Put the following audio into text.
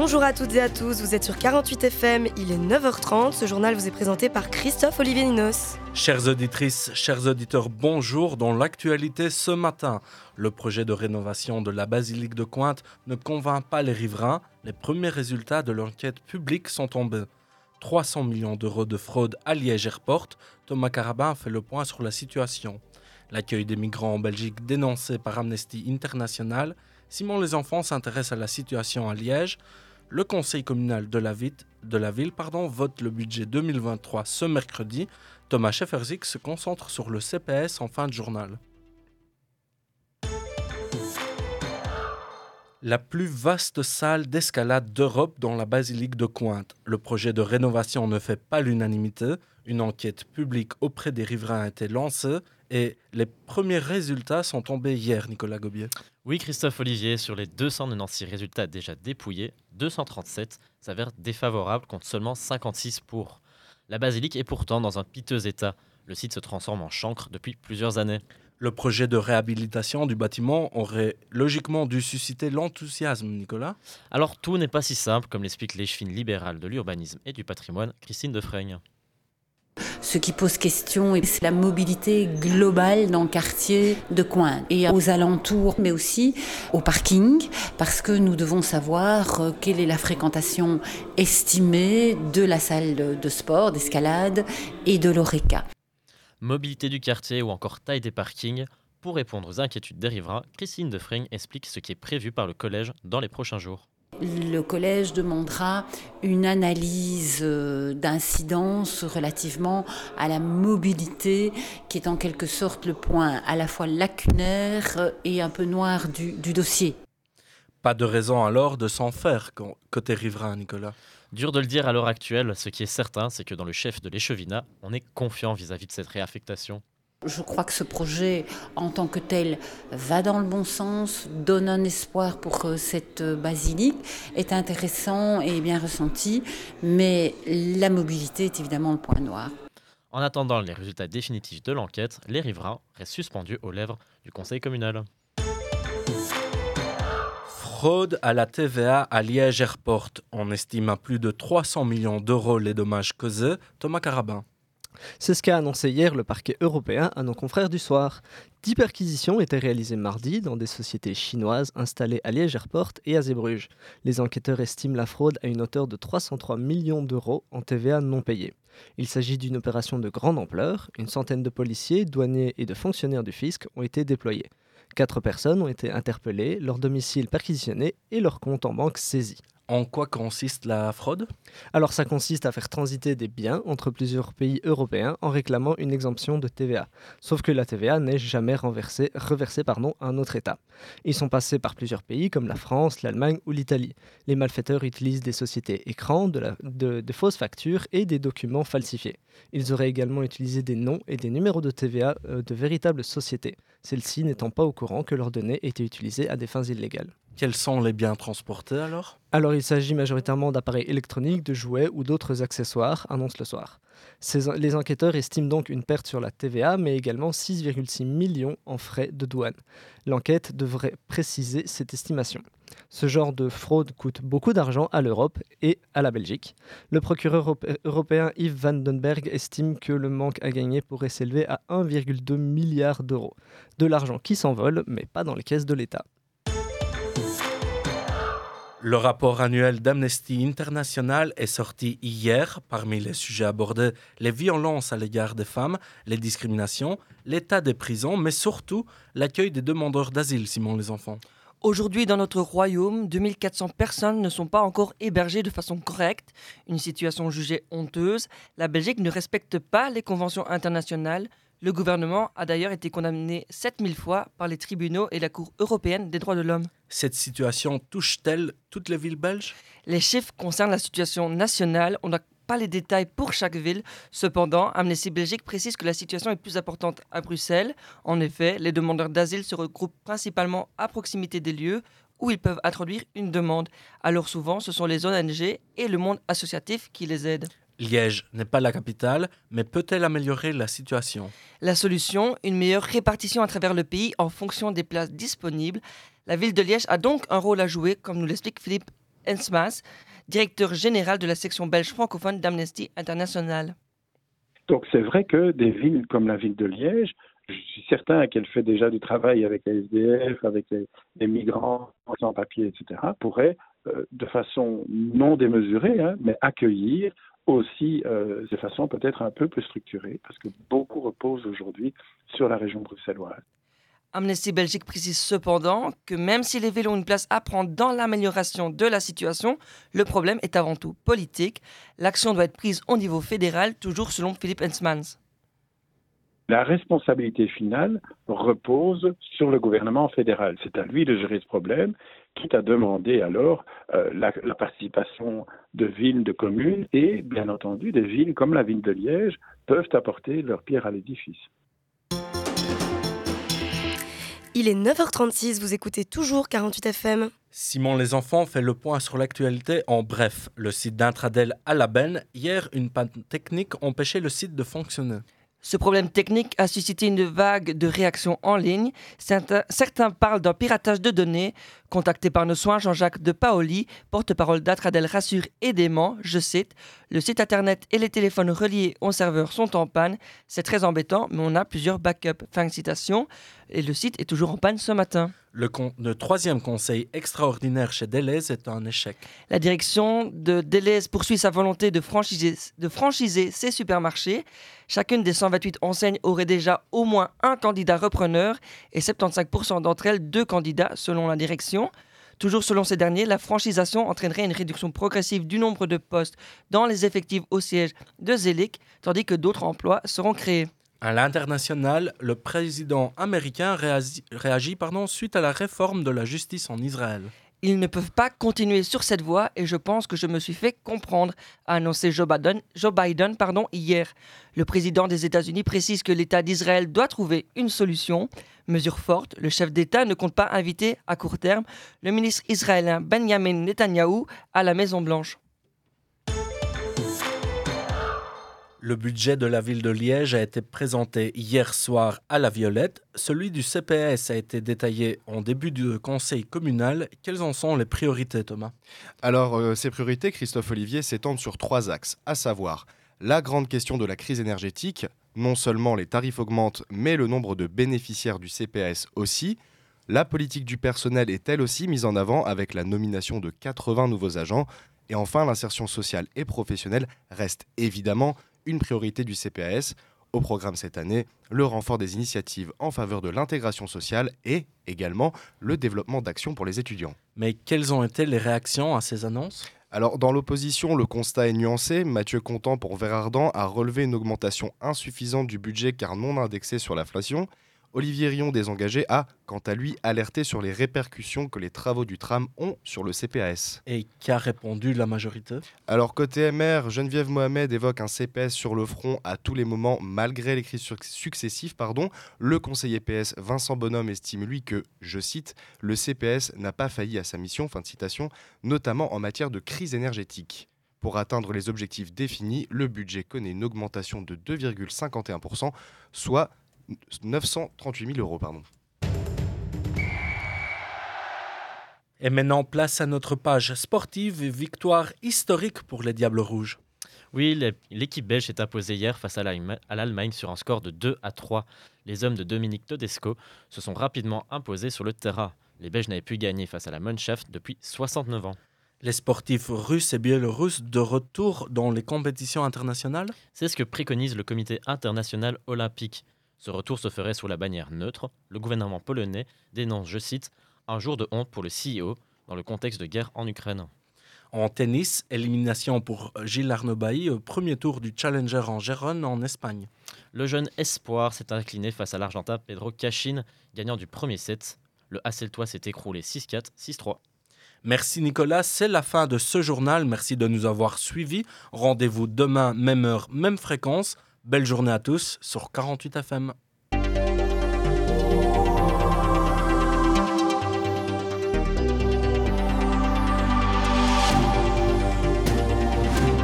Bonjour à toutes et à tous, vous êtes sur 48 FM, il est 9h30, ce journal vous est présenté par Christophe Olivier Ninos. Chères auditrices, chers auditeurs, bonjour. Dans l'actualité ce matin, le projet de rénovation de la basilique de Cointe ne convainc pas les riverains. Les premiers résultats de l'enquête publique sont tombés. 300 millions d'euros de fraude à Liège Airport. Thomas Carabin fait le point sur la situation. L'accueil des migrants en Belgique dénoncé par Amnesty International. Simon Les Enfants s'intéresse à la situation à Liège. Le conseil communal de la ville vote le budget 2023 ce mercredi. Thomas Schefferzik se concentre sur le CPS en fin de journal. La plus vaste salle d'escalade d'Europe dans la basilique de Cointe. Le projet de rénovation ne fait pas l'unanimité. Une enquête publique auprès des riverains a été lancée et les premiers résultats sont tombés hier, Nicolas Gobier. Oui, Christophe Olivier, sur les 296 résultats déjà dépouillés, 237 s'avèrent défavorables contre seulement 56 pour. La basilique est pourtant dans un piteux état. Le site se transforme en chancre depuis plusieurs années. Le projet de réhabilitation du bâtiment aurait logiquement dû susciter l'enthousiasme, Nicolas. Alors tout n'est pas si simple, comme l'explique l'échevine libérale de l'urbanisme et du patrimoine, Christine Defraigne. Ce qui pose question, c'est la mobilité globale dans le quartier de Cointe et aux alentours, mais aussi au parking, parce que nous devons savoir quelle est la fréquentation estimée de la salle de sport, d'escalade et de l'Oreca. Mobilité du quartier ou encore taille des parkings. Pour répondre aux inquiétudes des riverains, Christine Defraigne explique ce qui est prévu par le collège dans les prochains jours. Le collège demandera une analyse d'incidence relativement à la mobilité, qui est en quelque sorte le point à la fois lacunaire et un peu noir du dossier. Pas de raison alors de s'en faire côté riverain, Nicolas. Dur de le dire à l'heure actuelle, ce qui est certain, c'est que dans le chef de l'échevinat, on est confiant vis-à-vis de cette réaffectation. Je crois que ce projet, en tant que tel, va dans le bon sens, donne un espoir pour cette basilique, est intéressant et bien ressenti, mais la mobilité est évidemment le point noir. En attendant les résultats définitifs de l'enquête, les riverains restent suspendus aux lèvres du conseil communal. Fraude à la TVA à Liège Airport. On estime à plus de 300 millions d'euros les dommages causés. Thomas Carabin. C'est ce qu'a annoncé hier le parquet européen à nos confrères du soir. 10 perquisitions étaient réalisées mardi dans des sociétés chinoises installées à Liège Airport et à Zeebrugge. Les enquêteurs estiment la fraude à une hauteur de 303 millions d'euros en TVA non payée. Il s'agit d'une opération de grande ampleur. Une centaine de policiers, douaniers et de fonctionnaires du fisc ont été déployés. 4 personnes ont été interpellées, leur domicile perquisitionné et leur compte en banque saisi. En quoi consiste la fraude ? Alors ça consiste à faire transiter des biens entre plusieurs pays européens en réclamant une exemption de TVA. Sauf que la TVA n'est jamais reversée à un autre État. Ils sont passés par plusieurs pays comme la France, l'Allemagne ou l'Italie. Les malfaiteurs utilisent des sociétés écrans, de fausses factures et des documents falsifiés. Ils auraient également utilisé des noms et des numéros de TVA de véritables sociétés, celles-ci n'étant pas au courant que leurs données étaient utilisées à des fins illégales. Quels sont les biens transportés alors ? Alors il s'agit majoritairement d'appareils électroniques, de jouets ou d'autres accessoires, annonce le soir. Les enquêteurs estiment donc une perte sur la TVA, mais également 6,6 millions en frais de douane. L'enquête devrait préciser cette estimation. Ce genre de fraude coûte beaucoup d'argent à l'Europe et à la Belgique. Le procureur européen Yves Van den Berg estime que le manque à gagner pourrait s'élever à 1,2 milliard d'euros. De l'argent qui s'envole, mais pas dans les caisses de l'État. Le rapport annuel d'Amnesty International est sorti hier. Parmi les sujets abordés, les violences à l'égard des femmes, les discriminations, l'état des prisons, mais surtout l'accueil des demandeurs d'asile, Simon Les Enfants. Aujourd'hui, dans notre royaume, 2400 personnes ne sont pas encore hébergées de façon correcte, une situation jugée honteuse. La Belgique ne respecte pas les conventions internationales. Le gouvernement a d'ailleurs été condamné 7000 fois par les tribunaux et la Cour européenne des droits de l'homme. Cette situation touche-t-elle toutes les villes belges ? Les chiffres concernent la situation nationale. On n'a pas les détails pour chaque ville. Cependant, Amnesty Belgique précise que la situation est plus importante à Bruxelles. En effet, les demandeurs d'asile se regroupent principalement à proximité des lieux où ils peuvent introduire une demande. Alors souvent, ce sont les ONG et le monde associatif qui les aident. Liège n'est pas la capitale, mais peut-elle améliorer la situation ? La solution, une meilleure répartition à travers le pays en fonction des places disponibles. La ville de Liège a donc un rôle à jouer, comme nous l'explique Philippe Hensmans, directeur général de la section belge francophone d'Amnesty International. Donc c'est vrai que des villes comme la ville de Liège, je suis certain qu'elle fait déjà du travail avec les SDF, avec les migrants sans papier, etc., pourraient, de façon non démesurée, mais accueillir aussi de façon peut-être un peu plus structurée, parce que beaucoup reposent aujourd'hui sur la région bruxelloise. Amnesty Belgique précise cependant que même si les villes ont une place à prendre dans l'amélioration de la situation, le problème est avant tout politique. L'action doit être prise au niveau fédéral, toujours selon Philippe Hensmans. La responsabilité finale repose sur le gouvernement fédéral. C'est à lui de gérer ce problème, quitte à demander alors la participation de villes, de communes et bien entendu des villes comme la ville de Liège peuvent apporter leur pierre à l'édifice. Il est 9h36, vous écoutez toujours 48 FM. Simon les enfants fait le point sur l'actualité en bref. Le site d'Intradel à la Benne, hier, une panne technique empêchait le site de fonctionner. Ce problème technique a suscité une vague de réactions en ligne. Certains parlent d'un piratage de données. Contacté par nos soins, Jean-Jacques de Paoli, porte-parole d'Intradel, rassure aisément, je cite, « Le site internet et les téléphones reliés au serveur sont en panne. C'est très embêtant, mais on a plusieurs backups. » Fin de citation. Et le site est toujours en panne ce matin. Le troisième conseil extraordinaire chez Deleuze est un échec. La direction de Deleuze poursuit sa volonté de franchiser ses supermarchés. Chacune des 128 enseignes aurait déjà au moins un candidat repreneur et 75% d'entre elles 2 candidats selon la direction. Toujours selon ces derniers, la franchisation entraînerait une réduction progressive du nombre de postes dans les effectifs au siège de Zelig, tandis que d'autres emplois seront créés. À l'international, le président américain réagit suite à la réforme de la justice en Israël. Ils ne peuvent pas continuer sur cette voie et je pense que je me suis fait comprendre, a annoncé Joe Biden hier. Le président des États-Unis précise que l'État d'Israël doit trouver une solution. Mesure forte, le chef d'État ne compte pas inviter à court terme le ministre israélien Benjamin Netanyahou à la Maison-Blanche. Le budget de la ville de Liège a été présenté hier soir à la Violette. Celui du CPS a été détaillé en début de conseil communal. Quelles en sont les priorités, Thomas ? Alors, ces priorités, Christophe Olivier, s'étendent sur 3 axes, à savoir la grande question de la crise énergétique. Non seulement les tarifs augmentent, mais le nombre de bénéficiaires du CPS aussi. La politique du personnel est elle aussi mise en avant avec la nomination de 80 nouveaux agents. Et enfin, l'insertion sociale et professionnelle reste évidemment une priorité du CPAS. Au programme cette année, le renfort des initiatives en faveur de l'intégration sociale et également le développement d'actions pour les étudiants. Mais quelles ont été les réactions à ces annonces ? Alors, dans l'opposition, le constat est nuancé. Mathieu Contant pour Vert-Ardent a relevé une augmentation insuffisante du budget car non indexée sur l'inflation. Olivier Rion, désengagé, a, quant à lui, alerté sur les répercussions que les travaux du tram ont sur le CPAS. Et qu'a répondu la majorité ? Alors, côté MR, Geneviève Mohamed évoque un CPS sur le front à tous les moments, malgré les crises successives. Le conseiller PS Vincent Bonhomme estime, lui, que, je cite, « le CPS n'a pas failli à sa mission », fin de citation, notamment en matière de crise énergétique. Pour atteindre les objectifs définis, le budget connaît une augmentation de 2,51%, soit 938 000 €. Et maintenant, place à notre page sportive. Victoire historique pour les Diables Rouges. Oui, l'équipe belge s'est imposée hier face à l'Allemagne sur un score de 2-3. Les hommes de Dominique Todesco se sont rapidement imposés sur le terrain. Les Belges n'avaient pu gagner face à la Mannschaft depuis 69 ans. Les sportifs russes et biélorusses de retour dans les compétitions internationales ? C'est ce que préconise le comité international olympique. Ce retour se ferait sous la bannière neutre. Le gouvernement polonais dénonce, je cite, « un jour de honte pour le CEO dans le contexte de guerre en Ukraine ». En tennis, élimination pour Gilles Arnaud-Bailly au premier tour du Challenger en Gérone en Espagne. Le jeune espoir s'est incliné face à l'Argentin Pedro Cachin, gagnant du premier set. Le Hasseltois s'est écroulé 6-4, 6-3. Merci Nicolas, c'est la fin de ce journal. Merci de nous avoir suivis. Rendez-vous demain, même heure, même fréquence. Belle journée à tous sur 48 FM.